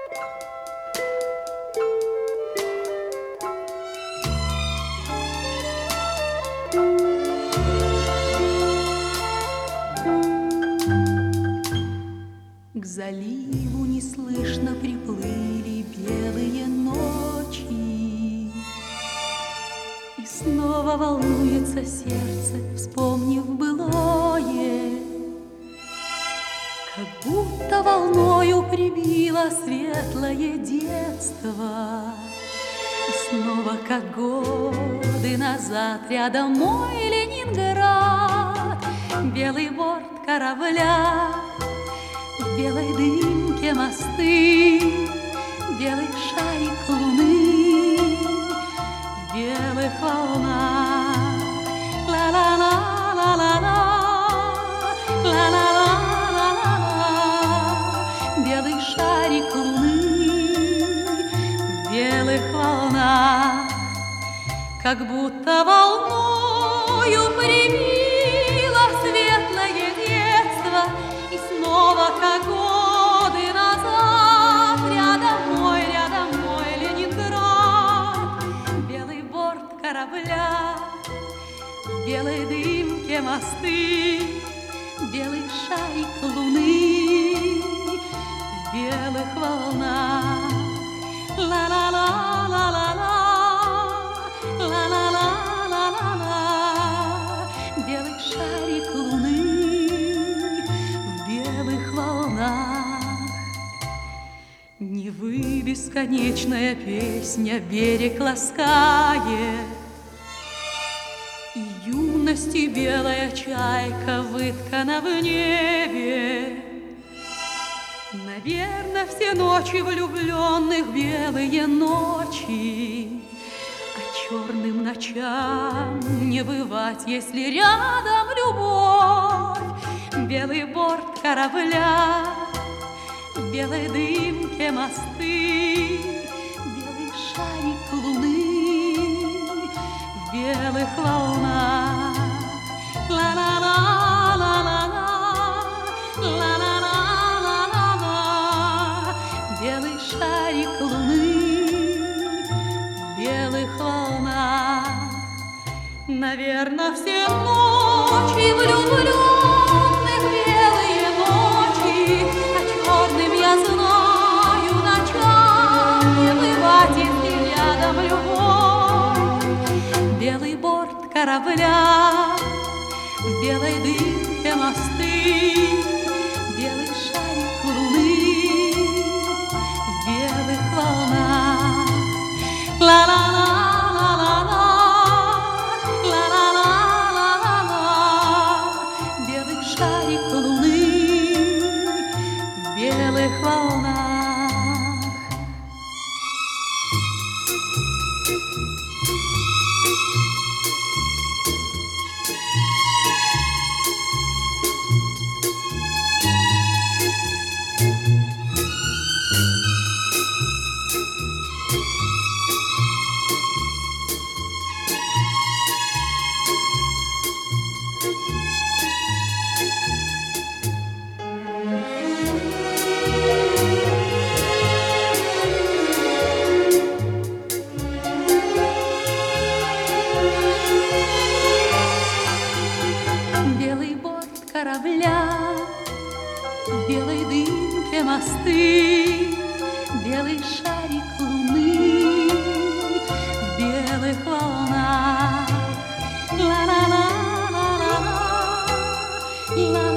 К заливу неслышно приплыли белые ночи, и снова волнуется сердце, вспомнив былое, как будто волною прибило светлое детство. И снова, как годы назад, рядом мой Ленинград, белый борт корабля, в белой дымке мосты, белый шарик луны, в белых волнах. Ла-ла-ла-ла-ла-ла, ла-ла-ла-ла-ла-ла, белый шарик луны, в белых волнах, как будто волною прибило светлое детство. И снова, как годы назад, рядом мой Ленинград, белый борт корабля, в белой дымке мосты, белый шарик луны, в белых волнах. Ла-ла-ла-ла-ла-ла, ла-ла-ла-ла-ла-ла, белый шарик луны, в белых волнах. Невы бесконечная песня берег ласкает, и юности белая чайка выткана в небе. Наверно, все ночи влюбленных белые ночи, а черным ночам не бывать, если рядом любовь. Белый борт корабля, в белой дымке мосты, белый шарик луны, в белых волнах. Ла-ла-ла-ла-ла-ла, ла-ла-ла-ла-ла-ла, белый шарик луны, в белых волнах. Наверно, все ночи влюбленных белые ночи, а черным, я знаю, ночам не бывать, если рядом любовь. Белый борт корабля, в белой дымке мосты, белый шарик луны, в белых волнах. Ла-ла-ла-ла-ла-ла, ла-ла-ла-ла-ла-ла, белый шарик луны, в белых волнах. Белый борт корабля, в белой дымке мосты, белый шарик луны, в белых волнах. Ла-ла-ла-ла-ла-ла, ла